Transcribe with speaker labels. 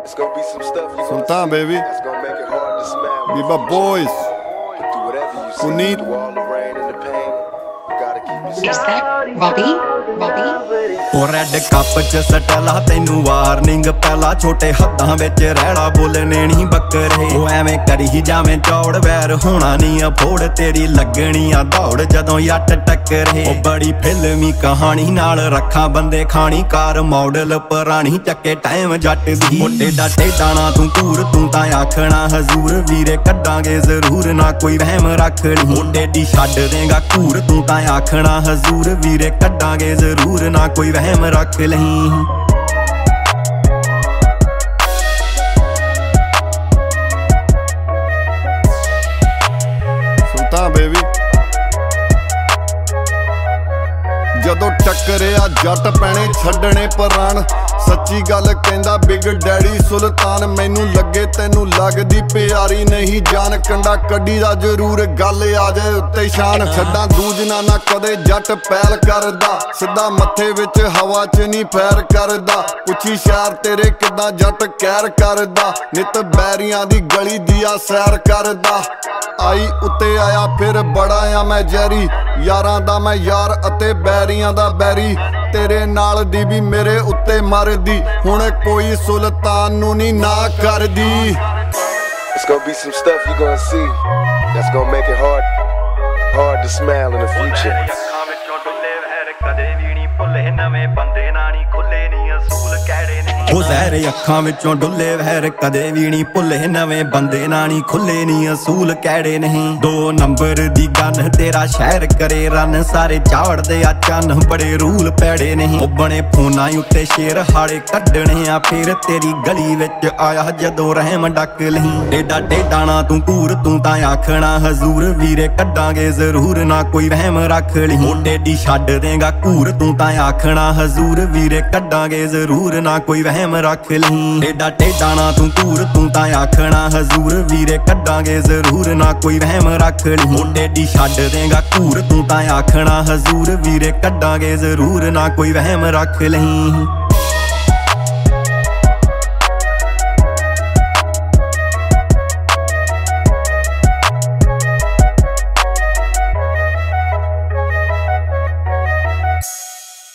Speaker 1: It's gonna be some stuff you
Speaker 2: Some
Speaker 1: gonna
Speaker 2: time,
Speaker 1: see
Speaker 2: baby.
Speaker 1: that's gonna make it hard to smile.
Speaker 2: Be my boys.
Speaker 1: But through whatever you see,
Speaker 2: Puneet.
Speaker 1: through all the rain and the pain, you gotta keep
Speaker 3: Is
Speaker 1: yourself.
Speaker 3: that Robbie? Robbie?
Speaker 4: ਉਹ red cup ਚ ਸਟਲਾ ਤੈਨੂੰ warning ਪਹਿਲਾਂ ਛੋਟੇ ਹੱਥਾਂ ਵਿੱਚ ਰਹਿਣਾ ਬੋਲਣੇ ਨਹੀਂ ਬੱਕਰੇ ਉਹ ਐਵੇਂ ਕਰੀ ਜਾਵੇਂ ਚੌੜ ਵੈਰ ਹੋਣਾ ਨਹੀਂ ਅਫੋੜ ਤੇਰੀ ਲੱਗਣੀ ਆ ਦੌੜ ਜਦੋਂ ਯੱਟ ਟੱਕਰੇ ਉਹ ਬੜੀ ਫਿਲਮੀ ਕਹਾਣੀ ਨਾਲ ਰੱਖਾਂ ਬੰਦੇ ਖਾਣੀ ਕਾਰ ਮਾਡਲ ਪੁਰਾਣੀ ਚੱਕੇ ਟਾਈਮ ਜੱਟ ਦੀ ਮੋਟੇ ਡਾਟੇ ਦਾਣਾ ਤੂੰ ਘੂਰ ਤੂੰ ਤਾਂ ਆਖਣਾ ਹਜ਼ੂਰ ਵੀਰੇ ਕੱਢਾਂਗੇ ਜ਼ਰੂਰ ਨਾ ਕੋਈ ਵਹਿਮ ਰੱਖ ਲਈ ਮੋਟੇ ਦੀ ਛੱਡ ਦੇਗਾ ਘੂਰ ਤੂੰ ਤਾਂ ਆਖਣਾ ਹਜ਼ੂਰ ਵੀਰੇ ਕੱਢਾਂਗੇ ਜ਼ਰੂਰ ਨਾ ਕੋਈ ਵਹਿਮ ਰੱਖ ਲਈ
Speaker 2: ਸੁਲਤਾਨ ਬੇਬੀ ਜਦੋਂ ਟੱਕਰਿਆ ਜੱਟ ਪੈਣੇ ਛੱਡਣੇ ਪਰਾਣ ਸੱਚੀ ਗੱਲ ਕਹਿੰਦਾ ਬਿਗ ਡੈਡੀ ਸੁਲਤਾਨ ਮੈਨੂੰ ਲੱਗੇ ਤੈਨੂੰ ਲੱਗਦੀ ਪਿਆਰੀ ਨਹੀਂ ਜਾਨ ਕੰਡਾ ਕੱਢੀ ਦਾ ਜ਼ਰੂਰ ਗੱਲ ਆ ਜਾਏ ਉੱਤੇ ਸ਼ਾਨ ਛੱਡਾਂ ਦੂਜਨਾ ਨਾ ਕਦੇ ਜੱਟ ਪੈਲ ਕਰਦਾ ਸਿੱਧਾ ਮੱਥੇ ਵਿੱਚ ਹਵਾ 'ਚ ਨਹੀਂ ਫੈਰ ਕਰਦਾ ਪੁੱਛੀ ਸ਼ਹਿਰ ਤੇਰੇ ਕਿੱਦਾਂ ਜੱਟ ਕਹਿਰ ਕਰਦਾ ਨਿਤ ਬੈਰੀਆਂ ਦੀ ਗਲੀ ਦੀ ਆ ਸੈਰ ਕਰਦਾ ਆਈ ਉੱਤੇ ਆਇਆ ਫਿਰ ਬੜਾ ਆ ਮੈਂ ਜੈਰੀ ਯਾਰਾਂ ਦਾ ਮੈਂ ਯਾਰ ਅਤੇ ਬੈਰੀਆਂ ਦਾ ਬੈਰੀ ਤੇਰੇ ਨਾਲ ਦੀ ਵੀ ਮੇਰੇ ਉੱਤੇ ਮਰਦੀ ਹੁਣ ਕੋਈ ਸੁਲਤਾਨ ਨੂੰ ਨਹੀਂ ਨਾ ਕਰਦੀ
Speaker 1: It's gonna be some stuff you gonna see that's gonna make it hard to smile in the future.
Speaker 4: ਅੱਖਾਂ ਵਿੱਚੋਂ ਡੁੱਲੇ ਵਹਿਰ ਕਦੇ ਵੀ ਨਹੀਂ ਭੁੱਲੇ ਨਵੇਂ ਬੰਦੇ ਨਾ ਨਹੀਂ ਖੁੱਲੇ ਨਹੀਂ ਅਸੂਲ ਕਿਹੜੇ ਨਹੀਂ ਉਹ ਜ਼ਹਿਰ ਅੱਖਾਂ ਵਿੱਚੋਂ ਡੁੱਲੇ ਵਹਿਰ ਕਦੇ ਵੀ ਨਹੀਂ ਭੁੱਲੇ ਨਵੇਂ ਬੰਦੇ ਨਾ ਨਹੀਂ ਖੁੱਲੇ ਨਹੀਂ ਅਸੂਲ ਕਿਹੜੇ ਨਹੀਂ 2 ਨੰਬਰ ਦੀ ਗਨ ਤੇਰਾ ਸ਼ਹਿਰ ਕਰੇ ਰਨ ਸਾਰੇ ਝਾੜਦੇ ਆ ਚੰਨ ਬੜੇ ਰੂਲ ਪੈੜੇ ਨਹੀਂ ਉਹ ਬਣੇ ਫੋਨਾਂ ਉੱਤੇ ਸ਼ੇਰ ਹਾੜੇ ਕੱਢਣੇ ਆ ਫਿਰ ਤੇਰੀ ਗਲੀ ਵਿੱਚ ਆਇਆ ਜਦੋਂ ਰਹਿਮ ਡੱਕ ਲਈ ਡੇਡਾ ਡੇਡਾਣਾ ਤੂੰ ਘੂਰ ਤੂੰ ਤਾਂ ਆਖਣਾ ਹਜ਼ੂਰ ਵੀਰੇ ਕੱਢਾਂਗੇ ਜ਼ਰੂਰ ਨਾ ਕੋਈ ਵਹਿਮ ਰੱਖ ਲਈ ਮੋਢੇ ਦੀ ਛੱਡ ਦੇਗਾ ਘੂਰ ਤੂੰ ਤਾਂ ਆਖਣਾ ਹਜ਼ੂਰ ਵੀਰੇ ਕੱਢਾਂਗੇ ਜ਼ਰੂਰ ਨਾ ਕੋਈ ਵਹਿਮ ਰੱਖ ਲਈ ਡੇਡਾ ਡੇਡਾਣਾ ਤੂੰ ਘੂਰ ਤੂੰ ਤਾਂ ਆਖਣਾ ਹਜ਼ੂਰ ਵੀਰੇ ਕੱਢਾਂਗੇ ਜ਼ਰੂਰ ਨਾ ਕੋਈ ਵਹਿਮ ਰੱਖ ਲਈ ਮੋਢੇ ਦੀ ਛੱਡ ਦੇਗਾ ਘੂਰ ਤੂੰ ਤਾਂ ਆਖਣਾ ਹਜ਼ੂਰ ਵੀਰੇ ਕੱਢਾਂਗੇ ਜ਼ਰੂਰ ਨਾ ਕੋਈ ਵਹਿਮ ਰੱਖ ਲਈ